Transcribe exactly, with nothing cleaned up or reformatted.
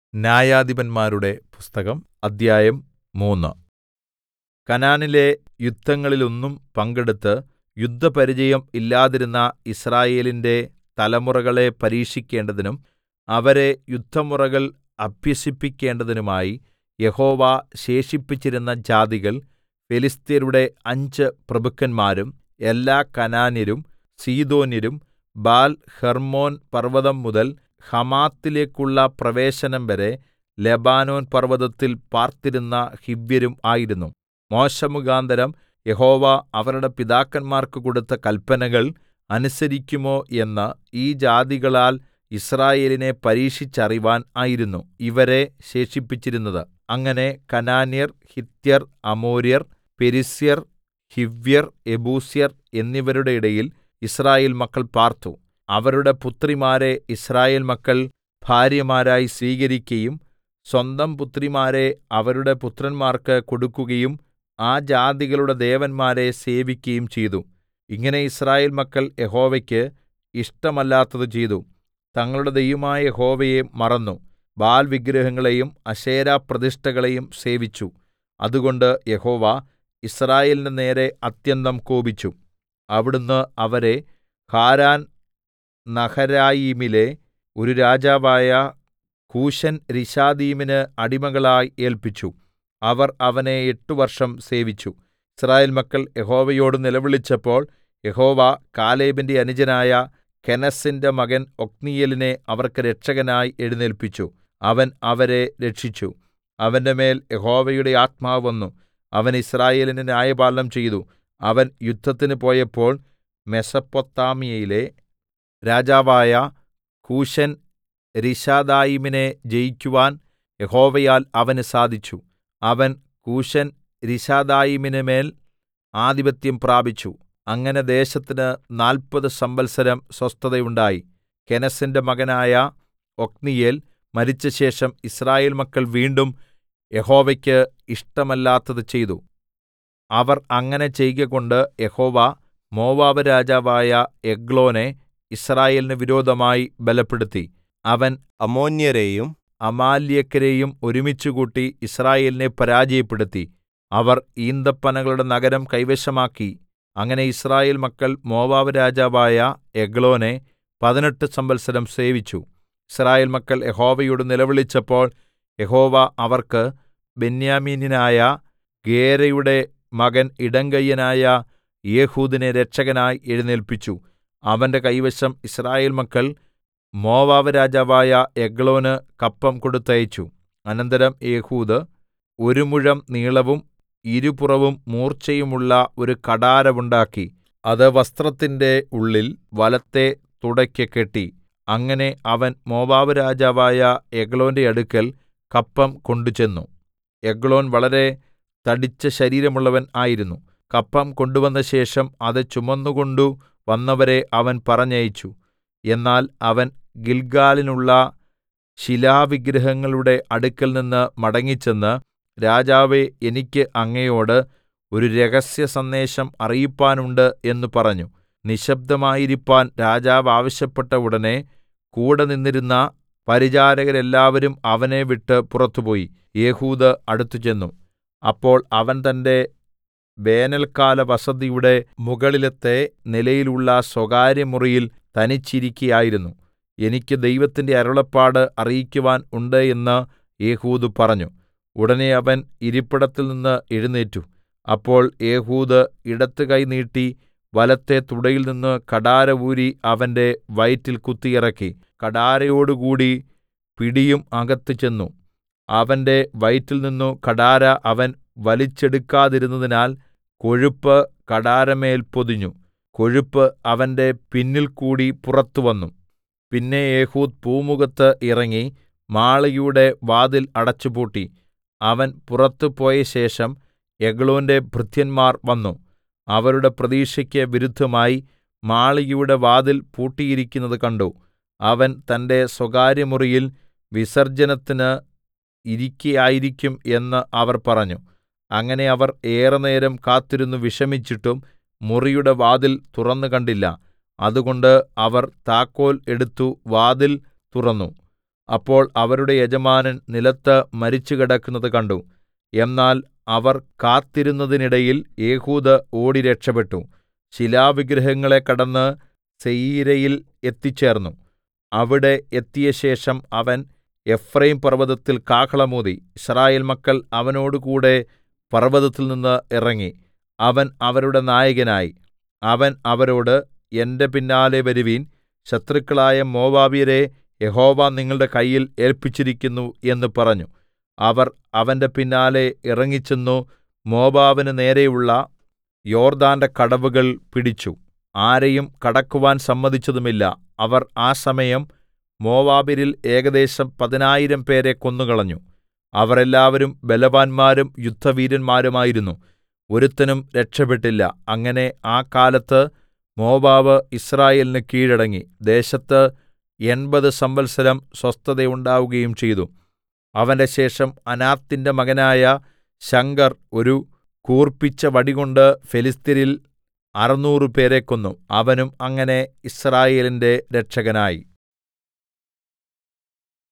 ന്യായാധിപന്മാരുടെ പുസ്തകം അദ്ധ്യായം മൂന്ന്. കനാനിലെ യുദ്ധങ്ങളിലൊന്നും പങ്കെടുത്ത് യുദ്ധപരിചയം ഇല്ലാതിരുന്ന യിസ്രായേലിന്റെ തലമുറകളെ പരീക്ഷിക്കേണ്ടതിനും അവരെ യുദ്ധമുറകൾ അഭ്യസിപ്പിക്കേണ്ടതിനുമായി യഹോവ ശേഷിപ്പിച്ചിരുന്ന ജാതികൾ ഫെലിസ്ത്യരുടെ അഞ്ച് പ്രഭുക്കന്മാരും എല്ലാ കനാന്യരും സീദോന്യരും ബാൽ-ഹെർമ്മോൻ പർവ്വതം മുതൽ ഹമാത്തിലേക്കുള്ള പ്രവേശനം വരെ ലെബാനോൻ പർവ്വതത്തിൽ പാർത്തിരുന്ന ഹിവ്യരും ആയിരുന്നു. മോശെമുഖാന്തരം യഹോവ അവരുടെ പിതാക്കന്മാർക്ക് കൊടുത്ത കല്പനകൾ അനുസരിക്കുമോ എന്ന് ഈ ജാതികളാൽ യിസ്രായേലിനെ പരീക്ഷിച്ചറിവാൻ ആയിരുന്നു ഇവരെ ശേഷിപ്പിച്ചിരുന്നത്. അങ്ങനെ കനാന്യർ, ഹിത്യർ, അമോര്യർ, പെരിസ്യർ, ഹിവ്യർ, യെബൂസ്യർ എന്നിവരുടെ ഇടയിൽ യിസ്രായേൽ മക്കൾ പാർത്തു. അവരുടെ പുത്രിമാരെ യിസ്രായേൽ മക്കൾ ഭാര്യമാരായി സ്വീകരിക്കയും സ്വന്തം പുത്രിമാരെ അവരുടെ പുത്രന്മാർക്ക് കൊടുക്കുകയും ആ ജാതികളുടെ ദേവന്മാരെ സേവിക്കയും ചെയ്തു. ഇങ്ങനെ യിസ്രായേൽ മക്കൾ യഹോവയ്ക്ക് ഇഷ്ടമല്ലാത്തത് ചെയ്തു. തങ്ങളുടെ ദൈവമായ യഹോവയെ മറന്നു ബാൽ വിഗ്രഹങ്ങളെയും അശേരാപ്രതിഷ്ഠകളെയും സേവിച്ചു. അതുകൊണ്ട് യഹോവ യിസ്രായേലിന്റെ നേരെ അത്യന്തം കോപിച്ചു. അവിടുന്ന് അവരെ ഹാരാൻ നഹരായീമിലെ ഒരു രാജാവായ കൂശൻ-രിശാഥയീമിന് അടിമകളായി ഏല്പിച്ചു. അവർ അവനെ എട്ട് വർഷം സേവിച്ചു. യിസ്രായേൽ മക്കൾ യഹോവയോട് നിലവിളിച്ചപ്പോൾ യഹോവ കാലേബിന്റെ അനുജനായ കെനസിന്റെ മകൻ ഒത്നീയേലിനെ അവർക്ക് രക്ഷകനായി എഴുന്നേല്പിച്ചു. അവൻ അവരെ രക്ഷിച്ചു. അവന്റെ മേൽ യഹോവയുടെ ആത്മാവ് വന്നു. അവൻ യിസ്രായേലിന് ന്യായപാലനം ചെയ്തു. അവൻ യുദ്ധത്തിന് പോയപ്പോൾ മെസൊപ്പൊത്താമ്യയിലെ രാജാവായ കൂശൻ-രിശാഥയീമിനെ ജയിക്കുവാൻ യഹോവയാൽ അവന് സാധിച്ചു. അവൻ കൂശൻ-രിശാഥയീമിന് മേൽ ആധിപത്യം പ്രാപിച്ചു. അങ്ങനെ ദേശത്തിന് നാല്പത് സംവത്സരം സ്വസ്ഥതയുണ്ടായി. കെനസിന്റെ മകനായ ഒത്നീയേൽ മരിച്ചശേഷം യിസ്രായേൽ മക്കൾ വീണ്ടും യഹോവയ്ക്ക് ഇഷ്ടമല്ലാത്തത് ചെയ്തു. അവർ അങ്ങനെ ചെയ്കകൊണ്ട് യഹോവ മോവാബ് രാജാവായ എഗ്ലോനെ യിസ്രായേലിന് വിരോധമായി ബലപ്പെടുത്തി. അവൻ അമ്മോന്യരെയും അമാലേക്യരെയും ഒരുമിച്ചുകൂട്ടി യിസ്രായേലിനെ പരാജയപ്പെടുത്തി. അവർ ഈന്തപ്പനകളുടെ നഗരം കൈവശമാക്കി. അങ്ങനെ യിസ്രായേൽ മക്കൾ മോവാബ് രാജാവായ എഗ്ലോനെ പതിനെട്ട് സംവത്സരം സേവിച്ചു. യിസ്രായേൽ മക്കൾ യഹോവയോട് നിലവിളിച്ചപ്പോൾ യഹോവ അവർക്ക് ബെന്യാമീന്യനായ ഗേരയുടെ മകൻ ഇടംകൈയനായ ഏഹൂദിനെ രക്ഷകനായി എഴുന്നേല്പിച്ചു. അവന്റെ കൈവശം യിസ്രായേൽ മക്കൾ മോവാബ് രാജാവായ എഗ്ലോന് കപ്പം കൊടുത്തയച്ചു. അനന്തരം ഏഹൂദ് ഒരു മുഴം നീളവും ഇരുപുറവും മൂർച്ചയുമുള്ള ഒരു കഠാരവുണ്ടാക്കി അത് വസ്ത്രത്തിന്റെ ഉള്ളിൽ വലത്തെ തുടയ്ക്ക് കെട്ടി. അങ്ങനെ അവൻ മോവാബ് രാജാവായ എഗ്ലോന്റെ അടുക്കൽ കപ്പം കൊണ്ടുചെന്നു. എഗ്ലോൻ വളരെ തടിച്ച ശരീരമുള്ളവൻ ആയിരുന്നു. കപ്പം കൊണ്ടുവന്നശേഷം അത് ചുമന്നുകൊണ്ടു വന്നവരെ അവൻ പറഞ്ഞയച്ചു. എന്നാൽ അവൻ ഗില്ഗാലിലുള്ള ശിലാവിഗ്രഹങ്ങളുടെ അടുക്കൽനിന്ന് മടങ്ങിച്ചെന്ന്, രാജാവേ, എനിക്ക് അങ്ങയോട് ഒരു രഹസ്യ സന്ദേശം അറിയിപ്പാനുണ്ട് എന്ന് പറഞ്ഞു. നിശ്ശബ്ദമായിരിപ്പാൻ രാജാവ് ആവശ്യപ്പെട്ട ഉടനെ കൂടെ നിന്നിരുന്ന പരിചാരകരെല്ലാവരും അവനെ വിട്ട് പുറത്തുപോയി. ഏഹൂദ് അടുത്തുചെന്നു. അപ്പോൾ അവൻ തന്റെ വേനൽക്കാല വസതിയുടെ മുകളിലത്തെ നിലയിലുള്ള സ്വകാര്യമുറിയിൽ തനിച്ചിരിക്കയായിരുന്നു. എനിക്ക് ദൈവത്തിന്റെ അരുളപ്പാട് അറിയിക്കുവാൻ ഉണ്ട് എന്ന് ഏഹൂദ് പറഞ്ഞു. ഉടനെ അവൻ ഇരിപ്പിടത്തിൽ നിന്ന് എഴുന്നേറ്റു. അപ്പോൾ ഏഹൂദ് ഇടത്ത് കൈ നീട്ടി വലത്തെ തുടയിൽനിന്ന് കഠാര ഊരി അവന്റെ വയറ്റിൽ കുത്തിയിറക്കി. കഠാരയോടുകൂടി പിടിയും അകത്ത് ചെന്നു. അവന്റെ വയറ്റിൽനിന്നു കഠാര അവൻ വലിച്ചെടുക്കാതിരുന്നതിനാൽ കൊഴുപ്പ് കഠാരമേൽ പൊതിഞ്ഞു. കൊഴുപ്പ് അവന്റെ പിന്നിൽകൂടി പുറത്തു വന്നു. പിന്നെ ഏഹൂദ് പൂമുഖത്ത് ഇറങ്ങി മാളികയുടെ വാതിൽ അടച്ചുപൂട്ടി. അവൻ പുറത്തു പോയശേഷം എഗ്ലോന്റെ ഭൃത്യന്മാർ വന്നു. അവരുടെ പ്രതീക്ഷയ്ക്ക് വിരുദ്ധമായി മാളികയുടെ വാതിൽ പൂട്ടിയിരിക്കുന്നത് കണ്ടു. അവൻ തന്റെ സ്വകാര്യമുറിയിൽ വിസർജ്ജനത്തിന് ഇരിക്കയായിരിക്കും എന്ന് അവർ പറഞ്ഞു. അങ്ങനെ അവർ ഏറെ നേരം കാത്തിരുന്നു വിഷമിച്ചിട്ടും മുറിയുടെ വാതിൽ തുറന്നു കണ്ടില്ല. അതുകൊണ്ട് അവർ താക്കോൽ എടുത്തു വാതിൽ തുറന്നു. അപ്പോൾ അവരുടെ യജമാനൻ നിലത്ത് മരിച്ചു കിടക്കുന്നത് കണ്ടു. എന്നാൽ അവർ കാത്തിരുന്നതിനിടയിൽ ഏഹൂദ് ഓടി രക്ഷപ്പെട്ടു. ശിലാവിഗ്രഹങ്ങളെ കടന്ന് സെയീരയിൽ എത്തിച്ചേർന്നു. അവിടെ എത്തിയശേഷം അവൻ എഫ്രയീംപർവ്വതത്തിൽ കാഹളം ഊതി. യിസ്രായേൽ മക്കൾ അവനോടുകൂടെ പർവ്വതത്തിൽനിന്ന് ഇറങ്ങി. അവൻ അവരുടെ നായകനായി. അവൻ അവരോട്, എന്റെ പിന്നാലെ വരുവിൻ, ശത്രുക്കളായ മോവാബ്യരെ യഹോവ നിങ്ങളുടെ കയ്യിൽ ഏല്പിച്ചിരിക്കുന്നു എന്ന് പറഞ്ഞു. അവർ അവന്റെ പിന്നാലെ ഇറങ്ങിച്ചെന്നു മോവാബിന് നേരെയുള്ള യോർദ്ദാന്റെ കടവുകൾ പിടിച്ചു. ആരെയും കടക്കുവാൻ സമ്മതിച്ചതുമില്ല. അവർ ആ സമയം മോവാബ്യരിൽ ഏകദേശം പതിനായിരം പേരെ കൊന്നുകളഞ്ഞു. അവർ എല്ലാവരും ബലവാന്മാരും യുദ്ധവീരന്മാരുമായിരുന്നു. ഒരുത്തനും രക്ഷപെട്ടില്ല. അങ്ങനെ ആ കാലത്ത് മോവാബ് യിസ്രായേലിന് കീഴടങ്ങി. ദേശത്ത് എൺപത് സംവത്സരം സ്വസ്ഥതയുണ്ടാവുകയും ചെയ്തു. അവന്റെ ശേഷം അനാത്തിന്റെ മകനായ ശംഗർ ഒരു കൂർപ്പിച്ച വടികൊണ്ട് ഫെലിസ്ത്യരിൽ അറുനൂറ് പേരെ കൊന്നു. അവനും അങ്ങനെ യിസ്രായേലിന്റെ രക്ഷകനായി.